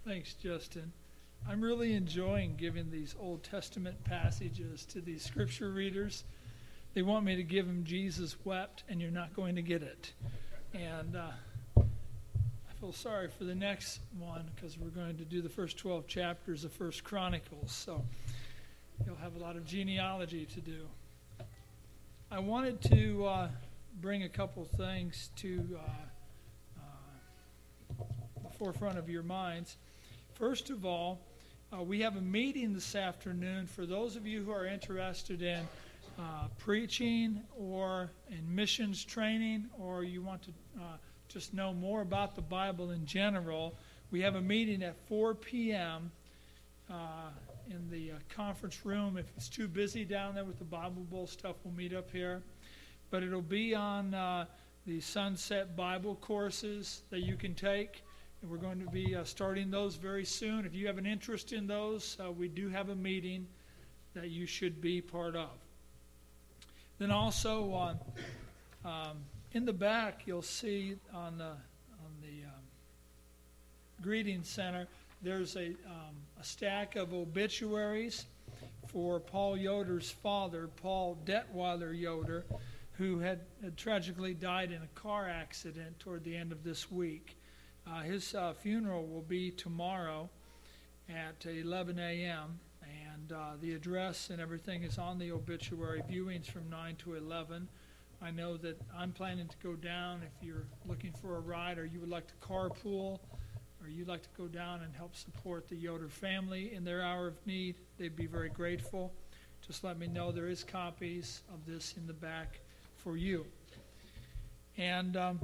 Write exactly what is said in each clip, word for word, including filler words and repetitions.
Thanks, Justin. I'm really enjoying giving these Old Testament passages to these scripture readers. They want me to give them Jesus wept, and you're not going to get it. And uh, I feel sorry for the next one because we're going to do the first twelve chapters of First Chronicles. So you'll have a lot of genealogy to do. I wanted to uh, bring a couple things to uh, uh, the forefront of your minds. First of all, uh, we have a meeting this afternoon for those of you who are interested in uh, preaching or in missions training, or you want to uh, just know more about the Bible in general. We have a meeting at four p.m. Uh, in the uh, conference room. If it's too busy down there with the Bible Bowl stuff, we'll meet up here. But it'll be on uh, the Sunset Bible courses that you can take. And we're going to be uh, starting those very soon. If you have an interest in those, uh, we do have a meeting that you should be part of. Then also on um, in the back, you'll see on the on the um, greeting center, there's a um, a stack of obituaries for Paul Yoder's father, Paul Detweiler Yoder, who had, had tragically died in a car accident toward the end of this week. Uh, his uh, funeral will be tomorrow at eleven a.m., and uh, the address and everything is on the obituary, viewings from nine to eleven. I know that I'm planning to go down. If you're looking for a ride or you would like to carpool or you'd like to go down and help support the Yoder family in their hour of need, they'd be very grateful. Just let me know. There is copies of this in the back for you. And um,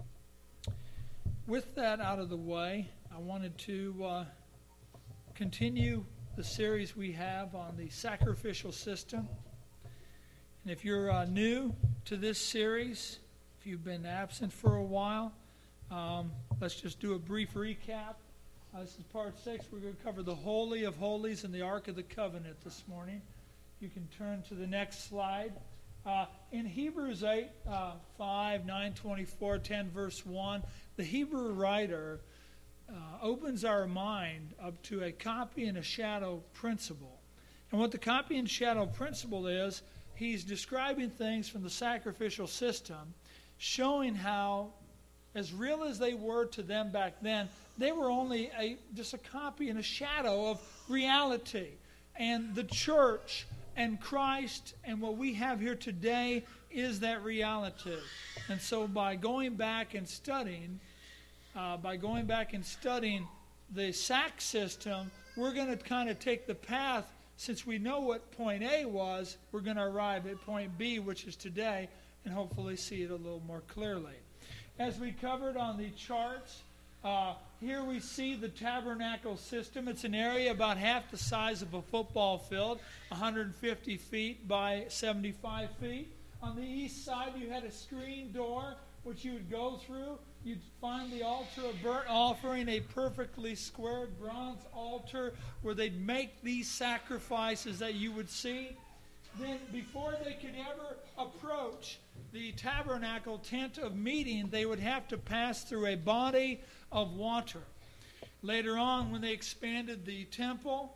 with that out of the way, I wanted to uh, continue the series we have on the sacrificial system. And if you're uh, new to this series, if you've been absent for a while, um, let's just do a brief recap. Uh, this is part six. We're going to cover the Holy of Holies and the Ark of the Covenant this morning. You can turn to the next slide. Uh, in Hebrews eight, uh, five, nine, twenty-four, ten, verse one, the Hebrew writer uh, opens our mind up to a copy and a shadow principle. And what the copy and shadow principle is, he's describing things from the sacrificial system, showing how, as real as they were to them back then, they were only a, just a copy and a shadow of reality. And the church and Christ and what we have here today is that reality. And so by going back and studying, uh, by going back and studying the S A C system, we're going to kind of take the path, since we know what point A was, we're going to arrive at point B, which is today, and hopefully see it a little more clearly. As we covered on the charts, uh, here we see the tabernacle system. It's an area about half the size of a football field, one hundred fifty feet by seventy-five feet. On the east side, you had a screen door, which you would go through. You'd find the altar of burnt offering, a perfectly squared bronze altar where they'd make these sacrifices that you would see. Then before they could ever approach the tabernacle tent of meeting, they would have to pass through a body of water. Later on, when they expanded the temple,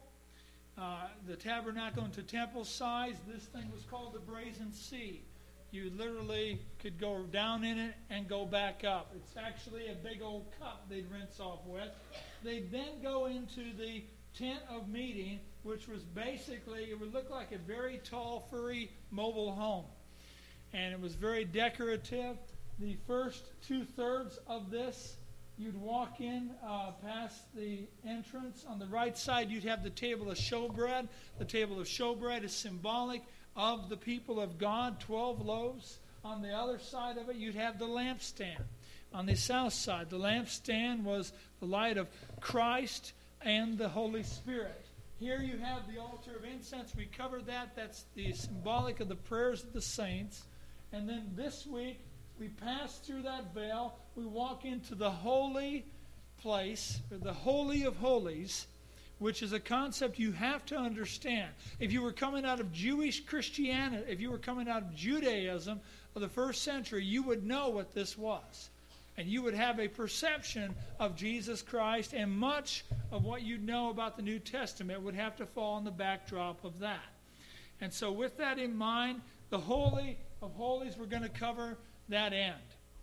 uh, the tabernacle into temple size, this thing was called the Brazen Sea. You literally could go down in it and go back up. It's actually a big old cup they'd rinse off with. They'd then go into the tent of meeting, which was basically, it would look like a very tall, furry mobile home. And it was very decorative. The first two-thirds of this, you'd walk in uh, past the entrance. On the right side, you'd have the table of showbread. The table of showbread is symbolic of the people of God, twelve loaves. On the other side of it, you'd have the lampstand. On the south side, the lampstand was the light of Christ and the Holy Spirit. Here you have the altar of incense. We covered that. That's the symbolic of the prayers of the saints. And then this week, we pass through that veil. We walk into the holy place, or the Holy of Holies, which is a concept you have to understand. If you were coming out of Jewish Christianity, if you were coming out of Judaism of the first century, you would know what this was. And you would have a perception of Jesus Christ, and much of what you know about the New Testament would have to fall in the backdrop of that. And so with that in mind, the Holy of Holies, we're going to cover that end.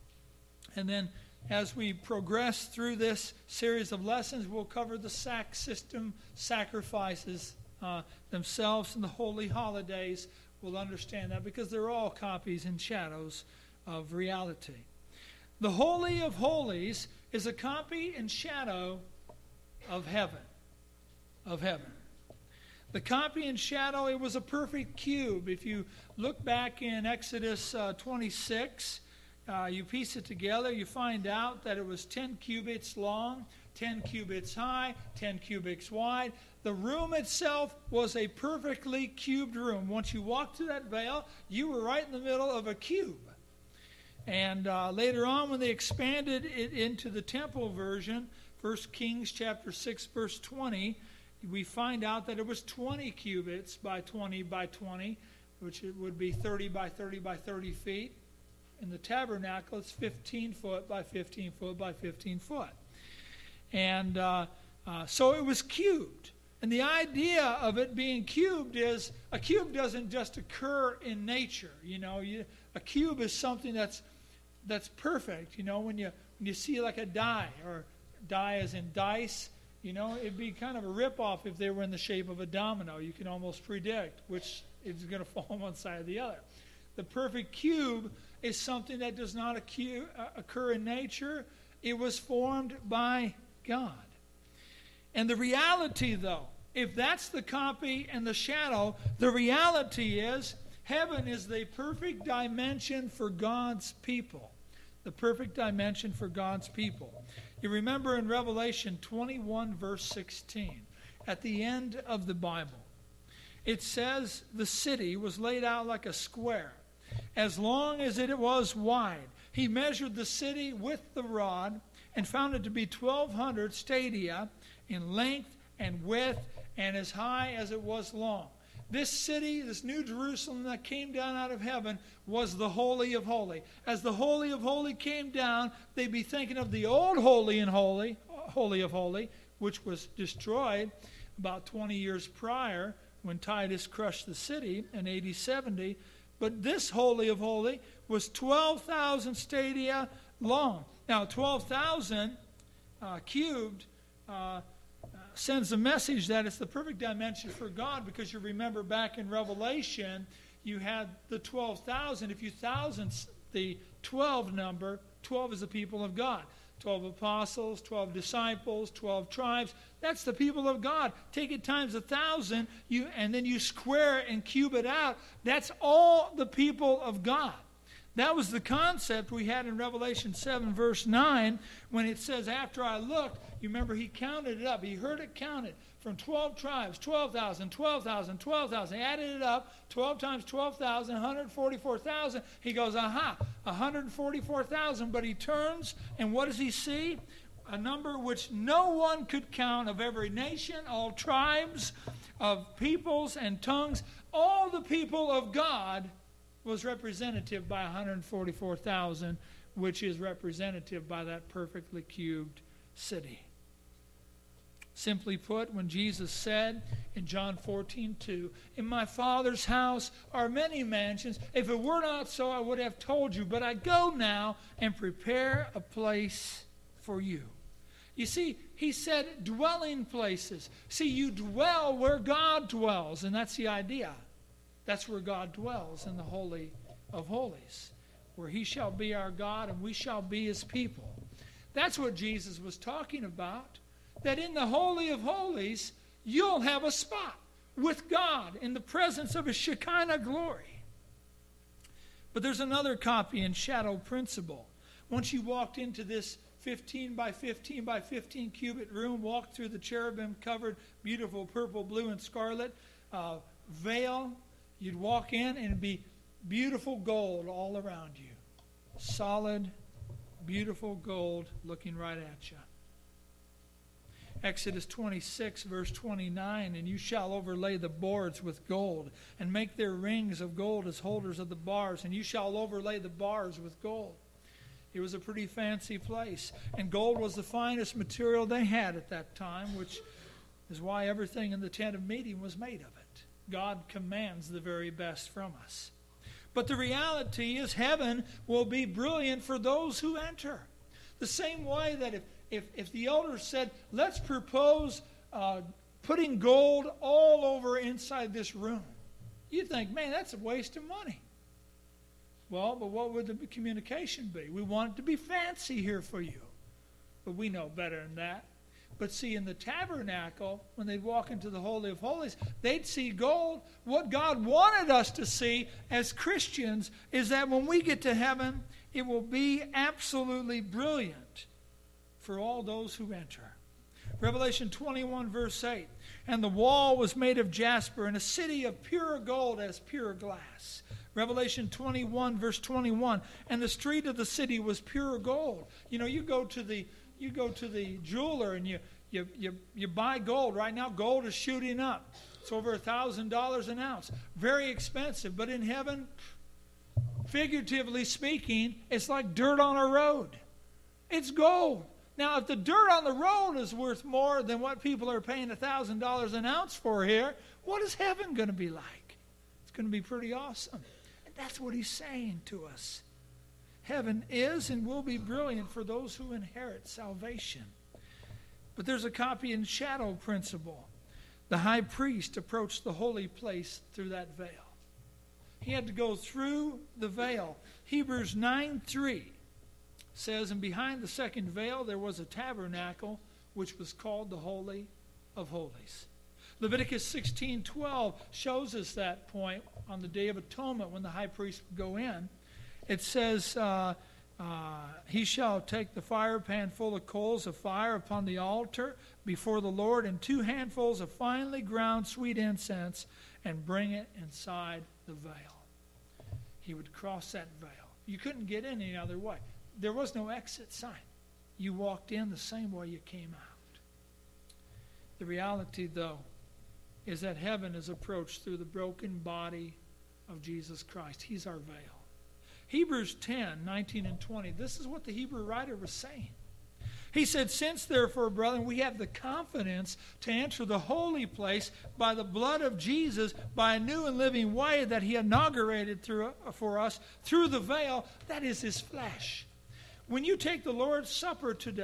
And then as we progress through this series of lessons, we'll cover the sac system sacrifices uh, themselves and the holy holidays. We'll understand that because they're all copies and shadows of reality. The Holy of Holies is a copy and shadow of heaven. Of heaven. The copy and shadow, it was a perfect cube. If you look back in Exodus uh, twenty-six, uh, you piece it together, you find out that it was ten cubits long, ten cubits high, ten cubits wide. The room itself was a perfectly cubed room. Once you walked through that veil, you were right in the middle of a cube. And uh, later on, when they expanded it into the temple version, First Kings chapter six, verse twenty, we find out that it was twenty cubits by twenty by twenty, which it would be thirty by thirty by thirty feet. In the tabernacle, it's fifteen foot by fifteen foot by fifteen foot. And uh, uh, so it was cubed. And the idea of it being cubed is, a cube doesn't just occur in nature. You know, you, a cube is something that's that's perfect. You know, when you when you see like a die, or die as in dice, you know, it'd be kind of a ripoff if they were in the shape of a domino. You can almost predict which is going to fall on one side or the other. The perfect cube is something that does not acu- uh, occur in nature. It was formed by God. And the reality, though, if that's the copy and the shadow, the reality is heaven is the perfect dimension for God's people. The perfect dimension for God's people. You remember in Revelation twenty-one, verse sixteen, at the end of the Bible, it says the city was laid out like a square, as long as it was wide. He measured the city with the rod and found it to be twelve hundred stadia in length and width, and as high as it was long. This city, this New Jerusalem that came down out of heaven, was the Holy of Holies. As the Holy of Holies came down, they'd be thinking of the old Holy and Holy, Holy of Holies, which was destroyed about twenty years prior when Titus crushed the city in A D seventy. But this Holy of Holies was twelve thousand stadia long. Now, twelve thousand uh, cubed uh, sends a message that it's the perfect dimension for God, because you remember back in Revelation, you had the twelve thousand. If you thousand the twelve number, twelve is the people of God. twelve apostles, twelve disciples, twelve tribes. That's the people of God. Take it times a thousand, you, and then you square it and cube it out. That's all the people of God. That was the concept we had in Revelation seven, verse nine, when it says, after I looked, you remember he counted it up. He heard it counted from twelve tribes, twelve thousand, twelve thousand, twelve thousand. He added it up, twelve times twelve thousand, one hundred forty-four thousand. He goes, aha, one hundred forty-four thousand. But he turns, and what does he see? A number which no one could count, of every nation, all tribes, of peoples and tongues. All the people of God was representative by one hundred forty-four thousand, which is representative by that perfectly cubed city. Simply put, when Jesus said in John fourteen two, in my Father's house are many mansions. If it were not so, I would have told you. But I go now and prepare a place for you. You see, he said dwelling places. See, you dwell where God dwells, and that's the idea. That's where God dwells, in the Holy of Holies, where he shall be our God and we shall be his people. That's what Jesus was talking about, that in the Holy of Holies, you'll have a spot with God in the presence of his Shekinah glory. But there's another copy and shadow principle. Once you walked into this fifteen by fifteen by fifteen cubit room, walked through the cherubim-covered, beautiful purple, blue, and scarlet uh, veil, you'd walk in and it'd be beautiful gold all around you. Solid, beautiful gold looking right at you. Exodus twenty-six, verse twenty-nine, and you shall overlay the boards with gold, and make their rings of gold as holders of the bars, and you shall overlay the bars with gold. It was a pretty fancy place. And gold was the finest material they had at that time, which is why everything in the tent of meeting was made of it. God commands the very best from us. But the reality is heaven will be brilliant for those who enter. The same way that if, if, if the elders said, let's propose uh, putting gold all over inside this room, you'd think, man, that's a waste of money. Well, but what would the communication be? We want it to be fancy here for you. But we know better than that. But see, in the tabernacle, when they'd walk into the Holy of Holies, they'd see gold. What God wanted us to see as Christians is that when we get to heaven, it will be absolutely brilliant for all those who enter. Revelation twenty-one, verse eight. And the wall was made of jasper, and a city of pure gold as pure glass. Revelation twenty-one, verse twenty-one. And the street of the city was pure gold. You know, you go to the you go to the jeweler and you you you, you buy gold. Right now, gold is shooting up. It's over a thousand dollars an ounce. Very expensive. But in heaven, figuratively speaking, it's like dirt on a road. It's gold. Now, if the dirt on the road is worth more than what people are paying a thousand dollars an ounce for here, what is heaven going to be like? It's going to be pretty awesome. And that's what he's saying to us. Heaven is and will be brilliant for those who inherit salvation. But there's a copy and shadow principle. The high priest approached the holy place through that veil. He had to go through the veil. Hebrews nine three says, and behind the second veil there was a tabernacle which was called the Holy of Holies. Leviticus sixteen twelve shows us that point on the Day of Atonement when the high priest would go in. It says, uh, uh, he shall take the fire pan full of coals of fire upon the altar before the Lord, and two handfuls of finely ground sweet incense, and bring it inside the veil. He would cross that veil. You couldn't get in any other way. There was no exit sign. You walked in the same way you came out. The reality, though, is that heaven is approached through the broken body of Jesus Christ. He's our veil. Hebrews ten, nineteen and twenty, this is what the Hebrew writer was saying. He said, since therefore, brethren, we have the confidence to enter the holy place by the blood of Jesus, by a new and living way that he inaugurated through, for us through the veil, that is his flesh. When you take the Lord's Supper today,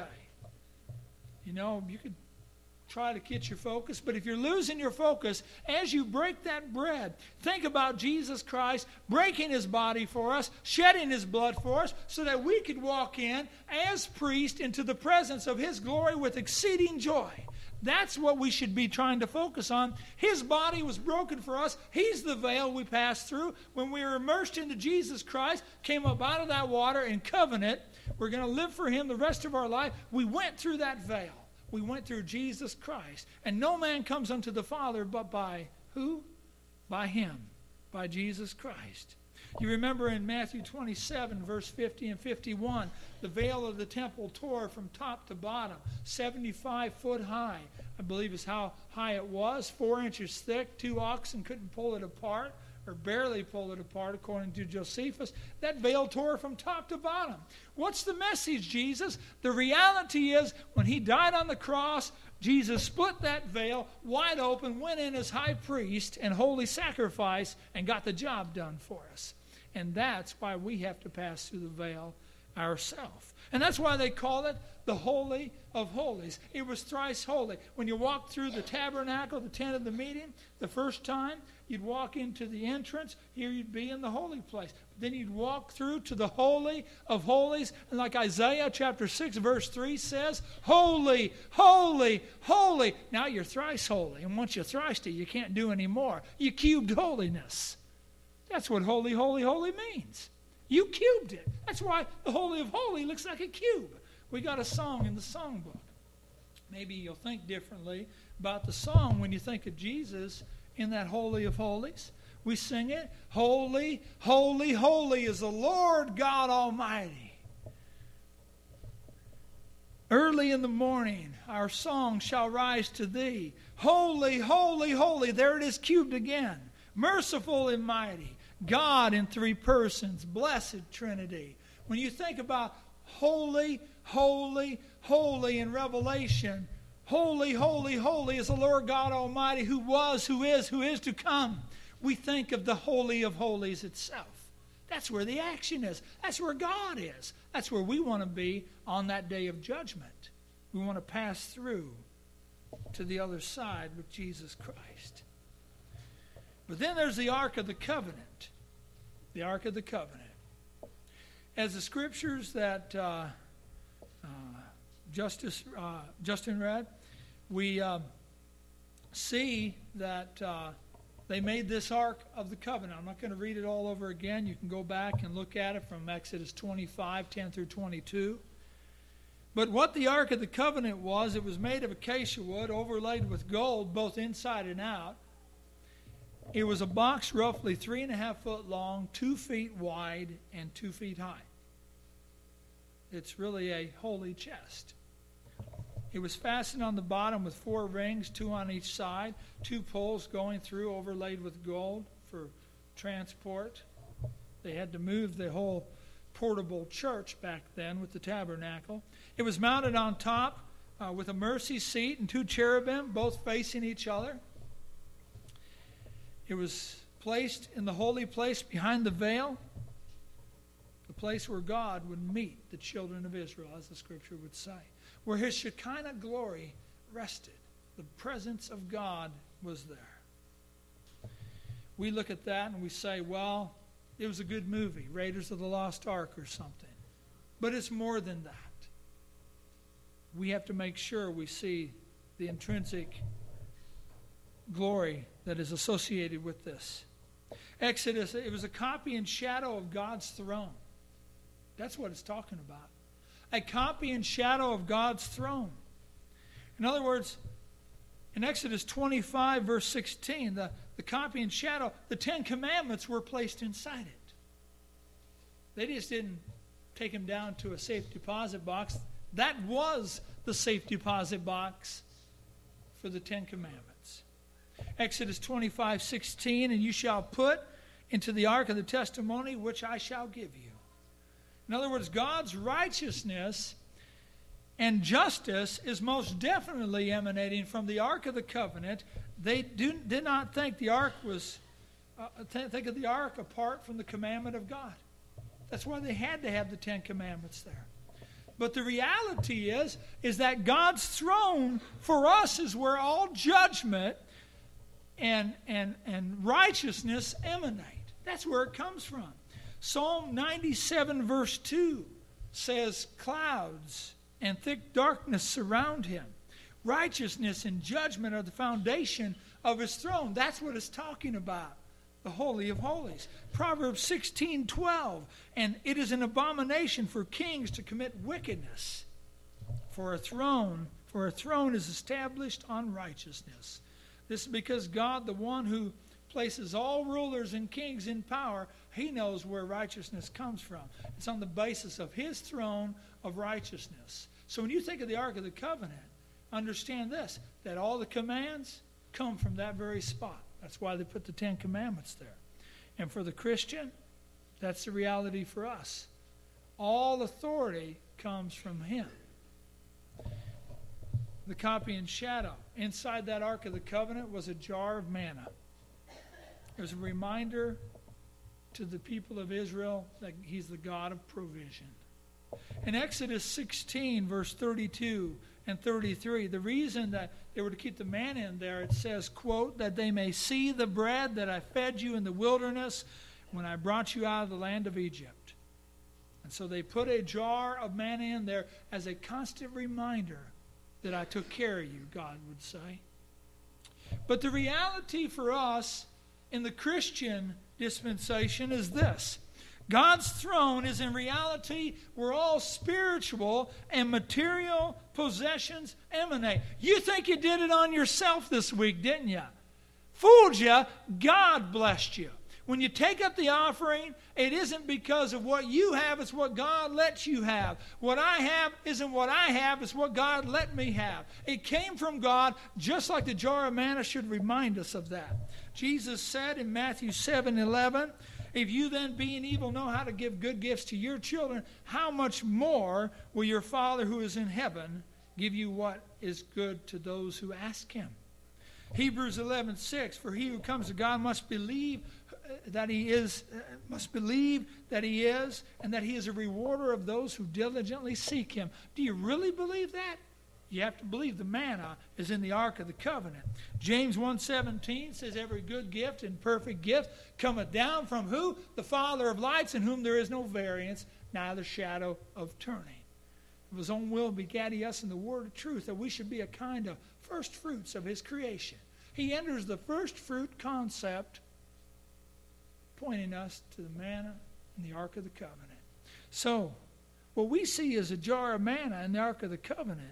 you know, you could try to get your focus, but if you're losing your focus, as you break that bread, think about Jesus Christ breaking his body for us, shedding his blood for us, so that we could walk in as priest into the presence of his glory with exceeding joy. That's what we should be trying to focus on. His body was broken for us. He's the veil we passed through. When we were immersed into Jesus Christ, came up out of that water in covenant, we're going to live for him the rest of our life. We went through that veil. We went through Jesus Christ. And no man comes unto the Father but by who? By him. By Jesus Christ. You remember in Matthew twenty-seven, verse fifty and fifty-one, the veil of the temple tore from top to bottom, seventy-five foot high, I believe is how high it was, four inches thick. Two oxen couldn't pull it apart, or barely pull it apart, according to Josephus. That veil tore from top to bottom. What's the message, Jesus? The reality is, when he died on the cross, Jesus split that veil wide open, went in as high priest and holy sacrifice, and got the job done for us. And that's why we have to pass through the veil ourselves. And that's why they call it the Holy of Holies. It was thrice holy. When you walked through the tabernacle, the tent of the meeting, the first time, you'd walk into the entrance. Here you'd be in the holy place. Then you'd walk through to the Holy of Holies. And like Isaiah chapter six, verse three says, holy, holy, holy. Now you're thrice holy. And once you're thrice, you can't do any more. You cubed holiness. That's what holy, holy, holy means. You cubed it. That's why the Holy of Holies looks like a cube. We got a song in the songbook. Maybe you'll think differently about the song when you think of Jesus in that Holy of Holies. We sing it, holy, holy, holy is the Lord God Almighty. Early in the morning, our song shall rise to thee. Holy, holy, holy. There it is cubed again. Merciful and mighty. God in three persons. Blessed Trinity. When you think about holy, holy, holy in Revelation. Holy, holy, holy is the Lord God Almighty, who was, who is, who is to come. We think of the Holy of Holies itself. That's where the action is. That's where God is. That's where we want to be on that day of judgment. We want to pass through to the other side with Jesus Christ. But then there's the Ark of the Covenant. The Ark of the Covenant. As the scriptures that uh, uh, Justice, uh, Justin read, we uh, see that uh, they made this Ark of the Covenant. I'm not going to read it all over again. You can go back and look at it from Exodus twenty-five, ten through twenty-two. But what the Ark of the Covenant was, it was made of acacia wood overlaid with gold, both inside and out. It was a box roughly three and a half foot long, two feet wide, and two feet high. It's really a holy chest. It was fastened on the bottom with four rings, two on each side, two poles going through, overlaid with gold for transport. They had to move the whole portable church back then with the tabernacle. It was mounted on top uh, with a mercy seat and two cherubim, both facing each other. It was placed in the holy place behind the veil, the place where God would meet the children of Israel, as the scripture would say, where his Shekinah glory rested. The presence of God was there. We look at that and we say, well, it was a good movie, Raiders of the Lost Ark or something. But it's more than that. We have to make sure we see the intrinsic glory that is associated with this. Exodus, it was a copy and shadow of God's throne. That's what it's talking about. A copy and shadow of God's throne. In other words, in Exodus twenty-five, verse sixteen, the, the copy and shadow, the Ten Commandments were placed inside it. They just didn't take them down to a safe deposit box. That was the safe deposit box for the Ten Commandments. Exodus twenty-five, sixteen, and you shall put into the ark of the testimony which I shall give you. In other words, God's righteousness and justice is most definitely emanating from the Ark of the Covenant. They do, did not think the Ark was, uh, th- think of the Ark apart from the commandment of God. That's why they had to have the Ten Commandments there. But the reality is, is that God's throne for us is where all judgment and, and, and righteousness emanate. That's where it comes from. Psalm ninety-seven, verse two says, clouds and thick darkness surround him. Righteousness and judgment are the foundation of his throne. That's what it's talking about, the Holy of Holies. Proverbs sixteen, twelve, and it is an abomination for kings to commit wickedness. For a throne, for a throne is established on righteousness. This is because God, the one who places all rulers and kings in power, he knows where righteousness comes from. It's on the basis of his throne of righteousness. So when you think of the Ark of the Covenant, understand this, that all the commands come from that very spot. That's why they put the Ten Commandments there. And for the Christian, that's the reality for us. All authority comes from him. The copy and shadow. Inside that Ark of the Covenant was a jar of manna. It was a reminder to the people of Israel that he's the God of provision. In Exodus sixteen, verse thirty-two and thirty-three, the reason that they were to keep the manna in there, it says, quote, that they may see the bread that I fed you in the wilderness when I brought you out of the land of Egypt. And so they put a jar of manna in there as a constant reminder that I took care of you, God would say. But the reality for us in the Christian dispensation is this. God's throne is in reality where all spiritual and material possessions emanate. You think you did it on yourself this week, didn't you? Fooled you. God blessed you. When you take up the offering, it isn't because of what you have, it's what God lets you have. What I have isn't what I have, it's what God let me have. It came from God, just like the jar of manna should remind us of that. Jesus said in Matthew seven eleven, If you then, being evil, know how to give good gifts to your children, how much more will your Father who is in heaven give you what is good to those who ask him? Hebrews eleven six, for he who comes to God must believe that he is, must believe that he is, and that he is a rewarder of those who diligently seek him. Do you really believe that? You have to believe the manna is in the Ark of the Covenant. James one seventeen says, every good gift and perfect gift cometh down from who? The Father of lights, in whom there is no variance, neither shadow of turning. Of his own will begat he us in the word of truth, that we should be a kind of first fruits of his creation. He enters the first fruit concept, pointing us to the manna in the Ark of the Covenant. So, what we see is a jar of manna in the Ark of the Covenant.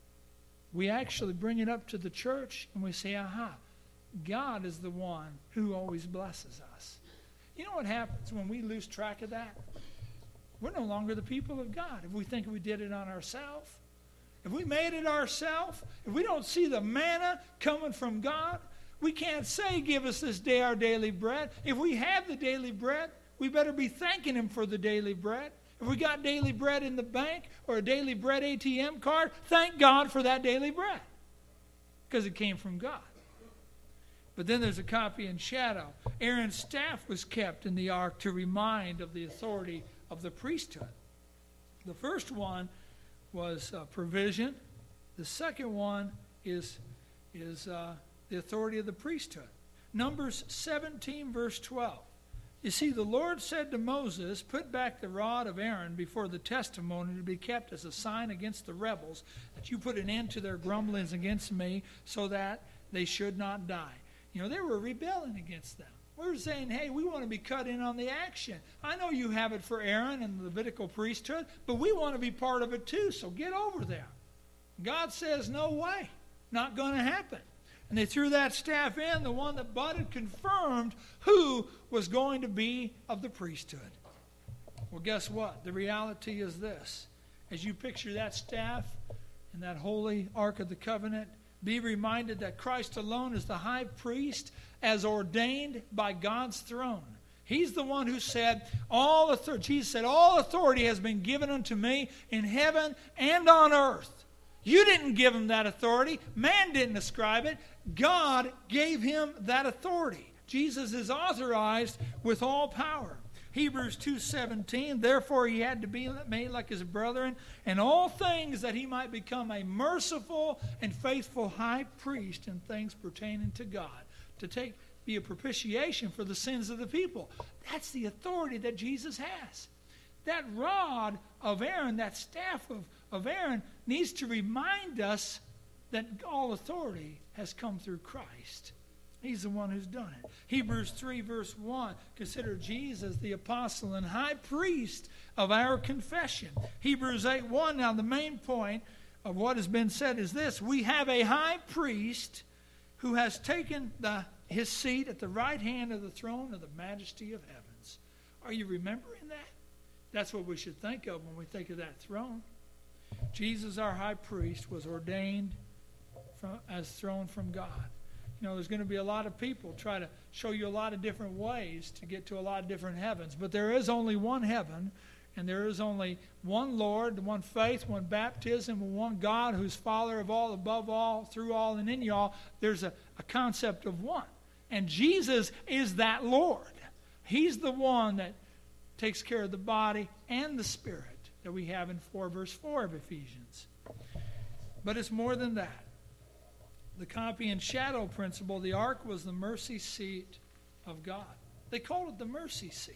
We actually bring it up to the church and we say, aha, God is the one who always blesses us. You know what happens when we lose track of that? We're no longer the people of God. If we think we did it on ourselves, if we made it ourselves, if we don't see the manna coming from God, we can't say, give us this day our daily bread. If we have the daily bread, we better be thanking him for the daily bread. If we got daily bread in the bank or a daily bread A T M card, thank God for that daily bread, because it came from God. But then there's a copy and shadow. Aaron's staff was kept in the ark to remind of the authority of the priesthood. The first one was uh, provision. The second one is, is uh, the authority of the priesthood. Numbers seventeen, verse twelve. You see, the Lord said to Moses, put back the rod of Aaron before the testimony to be kept as a sign against the rebels, that you put an end to their grumblings against me, so that they should not die. You know, they were rebelling against them. We were saying, hey, we want to be cut in on the action. I know you have it for Aaron and the Levitical priesthood, but we want to be part of it too, so get over there. God says, no way, not going to happen. And they threw that staff in. The one that budded confirmed who was going to be of the priesthood. Well, guess what? The reality is this. As you picture that staff in that holy Ark of the Covenant, be reminded that Christ alone is the high priest as ordained by God's throne. He's the one who said, all authority, Jesus said, all authority has been given unto me in heaven and on earth. You didn't give him that authority. Man didn't ascribe it. God gave him that authority. Jesus is authorized with all power. Hebrews two seventeen, therefore he had to be made like his brethren in all things, that he might become a merciful and faithful high priest in things pertaining to God, to take be a propitiation for the sins of the people. That's the authority that Jesus has. That rod of Aaron, that staff of, of Aaron, needs to remind us that all authority has come through Christ. He's the one who's done it. Hebrews three, verse one, consider Jesus the apostle and high priest of our confession. Hebrews eight, one, now the main point of what has been said is this. We have a high priest who has taken the, his seat at the right hand of the throne of the majesty of heavens. Are you remembering that? That's what we should think of when we think of that throne. Jesus, our high priest, was ordained from, as throne from God. You know, there's going to be a lot of people try to show you a lot of different ways to get to a lot of different heavens. But there is only one heaven, and there is only one Lord, one faith, one baptism, one God who's Father of all, above all, through all, and in you all. There's a, a concept of one. And Jesus is that Lord. He's the one that takes care of the body and the spirit that we have in four, verse four of Ephesians. But it's more than that. The copy and shadow principle, the ark was the mercy seat of God. They called it the mercy seat.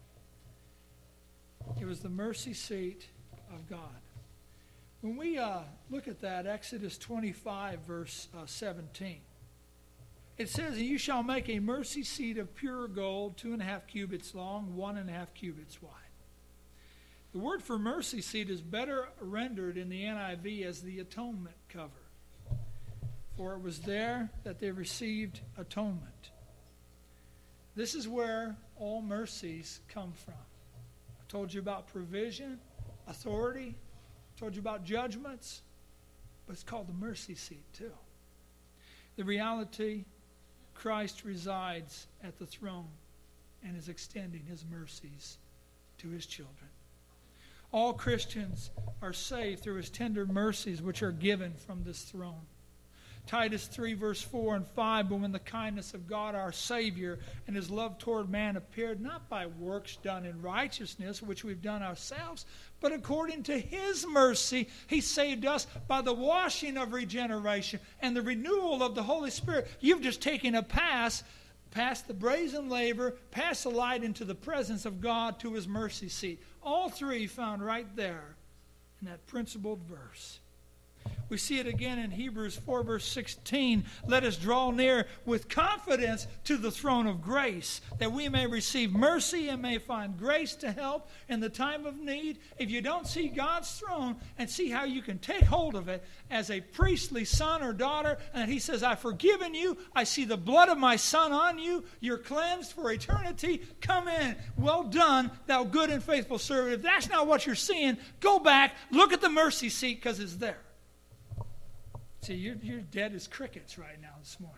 It was the mercy seat of God. When we uh, look at that, Exodus twenty-five, verse uh, seventeen, it says, you shall make a mercy seat of pure gold, two and a half cubits long, one and a half cubits wide. The word for mercy seat is better rendered in the N I V as the atonement cover. For it was there that they received atonement. This is where all mercies come from. I told you about provision, authority, I told you about judgments, but it's called the mercy seat too. The reality, Christ resides at the throne and is extending his mercies to his children. All Christians are saved through his tender mercies, which are given from this throne. Titus three, verse four and five, but when the kindness of God our Savior and his love toward man appeared, not by works done in righteousness, which we've done ourselves, but according to his mercy, he saved us by the washing of regeneration and the renewal of the Holy Spirit. You've just taken a pass past the brazen laver, past the light into the presence of God to his mercy seat. All three found right there in that principled verse. We see it again in Hebrews four, verse sixteen. Let us draw near with confidence to the throne of grace, that we may receive mercy and may find grace to help in the time of need. If you don't see God's throne and see how you can take hold of it as a priestly son or daughter, and he says, I've forgiven you, I see the blood of my son on you, you're cleansed for eternity, come in, well done, thou good and faithful servant. If that's not what you're seeing, go back, look at the mercy seat, because it's there. See, you're, you're dead as crickets right now this morning.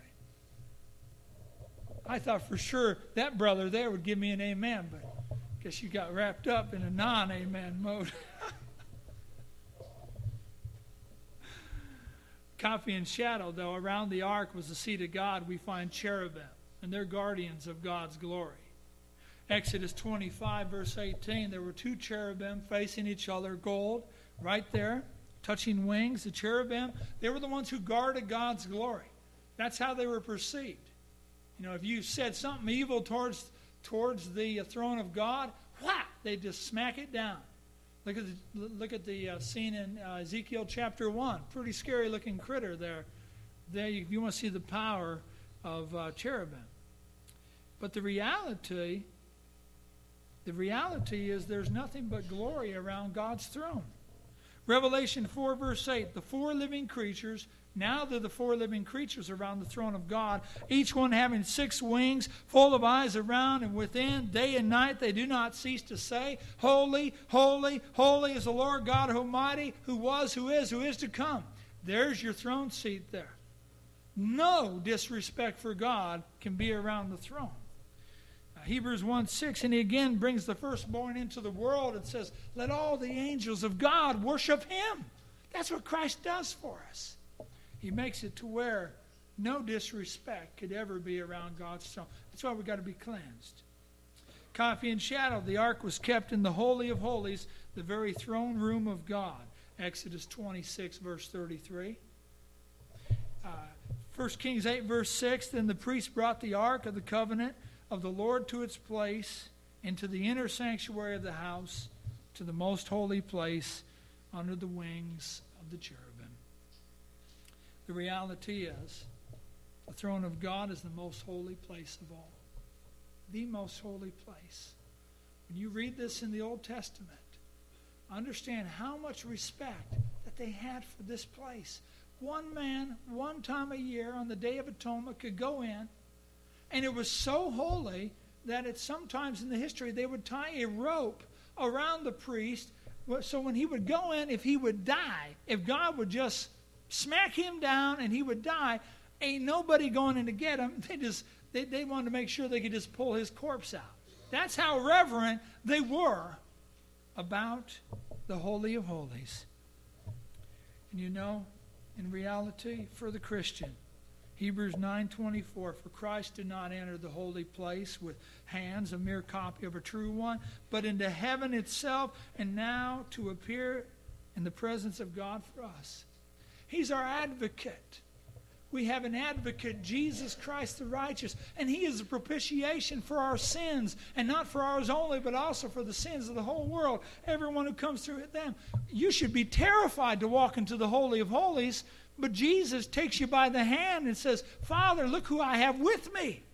I thought for sure that brother there would give me an amen, but I guess you got wrapped up in a non-amen mode. Copy and shadow, though, around the ark was the seat of God, we find cherubim, and they're guardians of God's glory. Exodus twenty-five, verse eighteen, there were two cherubim facing each other, gold, right there. Touching wings, the cherubim, they were the ones who guarded God's glory. That's how they were perceived. You know, if you said something evil towards towards the throne of God, whap, they just smack it down. Look at the, look at the uh, scene in uh, Ezekiel chapter one. Pretty scary looking critter there. There, you, you want to see the power of uh, cherubim. But the reality, the reality is there's nothing but glory around God's throne. Revelation four, verse eight, the four living creatures, now they're the four living creatures around the throne of God, each one having six wings, full of eyes around and within, day and night they do not cease to say, Holy, holy, holy is the Lord God Almighty, who was, who is, who is to come. There's your throne seat there. No disrespect for God can be around the throne. Hebrews one six, and he again brings the firstborn into the world and says, let all the angels of God worship him. That's what Christ does for us. He makes it to where no disrespect could ever be around God's throne. That's why we've got to be cleansed. Copy and shadow, the ark was kept in the Holy of Holies, the very throne room of God. Exodus twenty-six, verse thirty-three. Uh, First Kings eight, verse six, then the priest brought the ark of the covenant of the Lord to its place, into the inner sanctuary of the house, to the most holy place, under the wings of the cherubim. The reality is, the throne of God is the most holy place of all. The most holy place. When you read this in the Old Testament, understand how much respect that they had for this place. One man, one time a year, on the Day of Atonement, could go in, and it was so holy that it sometimes in the history they would tie a rope around the priest. So when he would go in, if he would die, if God would just smack him down and he would die, ain't nobody going in to get him. They just they, they wanted to make sure they could just pull his corpse out. That's how reverent they were about the Holy of Holies. And you know, in reality, for the Christian, Hebrews nine twenty-four, for Christ did not enter the holy place with hands, a mere copy of a true one, but into heaven itself, and now to appear in the presence of God for us. He's our advocate. We have an advocate, Jesus Christ the righteous, and he is a propitiation for our sins, and not for ours only, but also for the sins of the whole world, everyone who comes through them. You should be terrified to walk into the Holy of Holies, but Jesus takes you by the hand and says, Father, look who I have with me.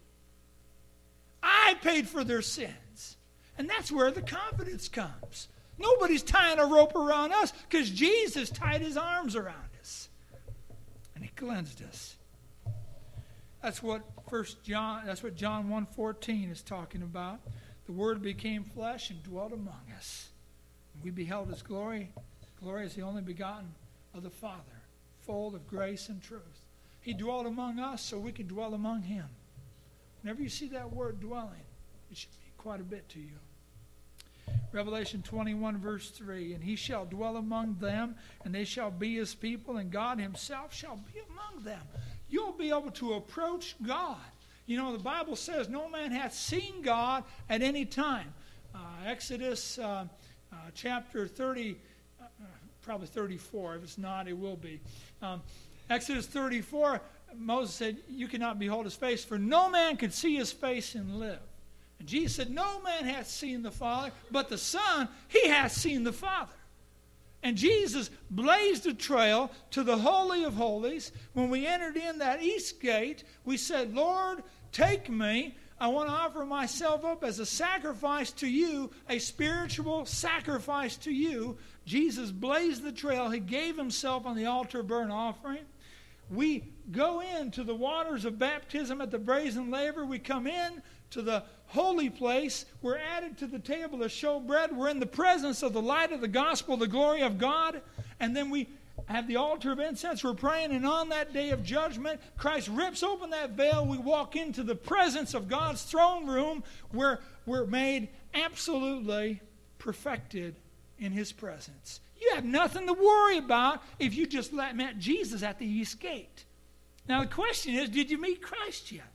I paid for their sins. And that's where the confidence comes. Nobody's tying a rope around us because Jesus tied his arms around us. And he cleansed us. That's what First John, that's what John one fourteen is talking about. The Word became flesh and dwelt among us. We beheld his glory. Glory is the only begotten of the Father, full of grace and truth. He dwelt among us so we can dwell among him. Whenever you see that word dwelling, It should mean quite a bit to you. Revelation twenty-one, verse three, and he shall dwell among them, and they shall be his people, and God himself shall be among them. You'll be able to approach God. You know, the Bible says, no man hath seen God at any time. Uh, Exodus uh, uh, chapter thirty, uh, probably thirty-four. If it's not, it will be. Um, Exodus thirty-four, Moses said, you cannot behold his face, for no man could see his face and live. And Jesus said, no man hath seen the Father, but the Son, he hath seen the Father. And Jesus blazed a trail to the Holy of Holies. When we entered in that east gate, we said, Lord, take me. I want to offer myself up as a sacrifice to you, a spiritual sacrifice to you. Jesus blazed the trail. He gave himself on the altar burnt offering. We go into the waters of baptism at the brazen laver. We come in to the holy place. We're added to the table of showbread. We're in the presence of the light of the gospel, the glory of God. And then we have the altar of incense. We're praying, and on that day of judgment, Christ rips open that veil. We walk into the presence of God's throne room where we're made absolutely perfected in his presence. You have nothing to worry about if you just met Jesus at the east gate. Now the question is, did you meet Christ yet?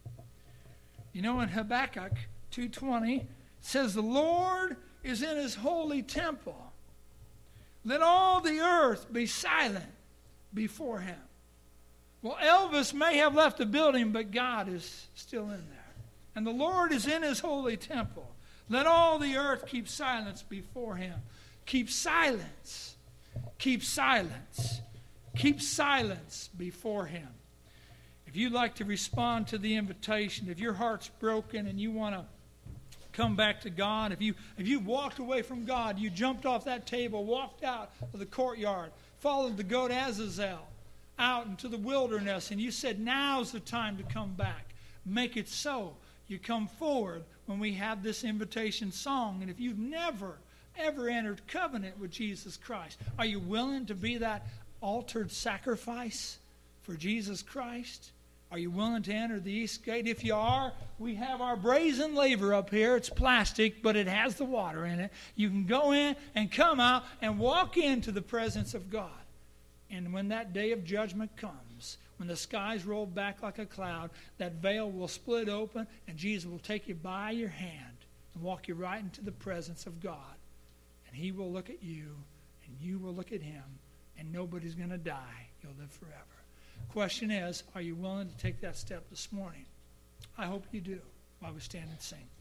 You know, in Habakkuk two twenty, it says, the Lord is in his holy temple. Let all the earth be silent before him. Well, Elvis may have left the building, but God is still in there. And the Lord is in his holy temple. Let all the earth keep silence before him. Keep silence. Keep silence. Keep silence before him. If you'd like to respond to the invitation, if your heart's broken and you want to come back to God, if you if you walked away from God, you jumped off that table, walked out of the courtyard, followed the goat Azazel out into the wilderness, and you said, now's the time to come back. Make it so. You come forward when we have this invitation song. And if you've never, ever entered covenant with Jesus Christ, are you willing to be that altered sacrifice for Jesus Christ? Are you willing to enter the east gate? If you are, we have our brazen laver up here. It's plastic, but it has the water in it. You can go in and come out and walk into the presence of God. And when that day of judgment comes, when the skies roll back like a cloud, that veil will split open, and Jesus will take you by your hand and walk you right into the presence of God. And he will look at you, and you will look at him, and nobody's going to die. You'll live forever. Question is, are you willing to take that step this morning? I hope you do while we stand and sing.